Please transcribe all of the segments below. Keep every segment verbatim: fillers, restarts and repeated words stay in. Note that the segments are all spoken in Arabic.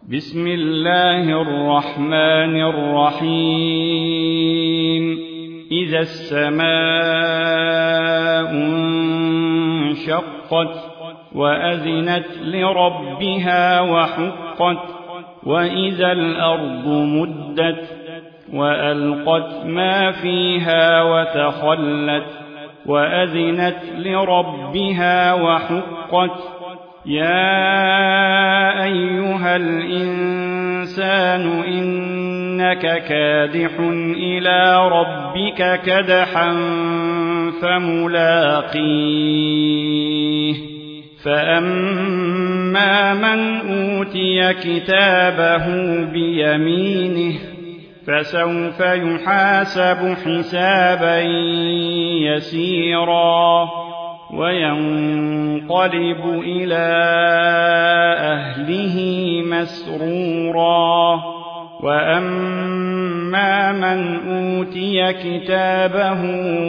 بسم الله الرحمن الرحيم إذا السماء انشقت وأذنت لربها وحقت وإذا الأرض مدت وألقت ما فيها وتخلت وأذنت لربها وحقت يا أيها الإنسان إنك كادح إلى ربك كدحا فملاقيه فأما من أوتي كتابه بيمينه فسوف يحاسب حسابا يسيرا وينقلب إلى أهله مسرورا وأما من أوتي كتابه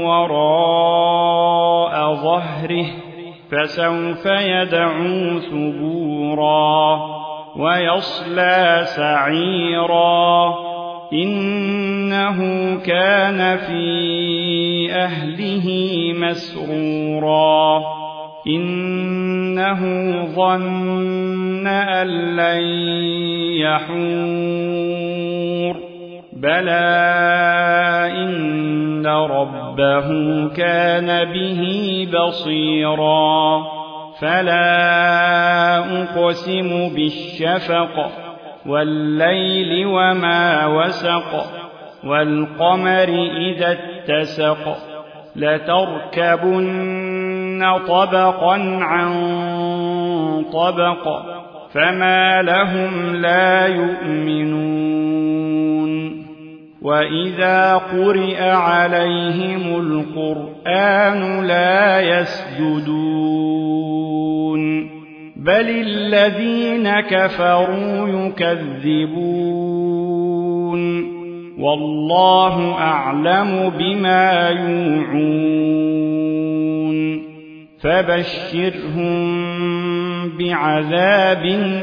وراء ظهره فسوف يدعو ثبورا ويصلى سعيرا إنه كان في أهله مسرورا إنه ظن أن لن يحور بلى إن ربه كان به بصيرا فلا أقسم بالشفق والليل وما وسق والقمر إذا اتسق لتركبن طبقا عن طبق فما لهم لا يؤمنون وإذا قرئ عليهم القرآن لا يسجدون بل الذين كفروا يكذبون والله أعلم بما يوعون فبشرهم بعذاب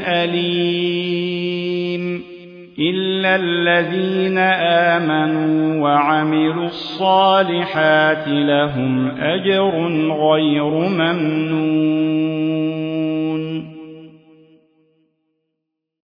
أليم إلا الذين آمنوا وعملوا الصالحات لهم أجر غير ممنون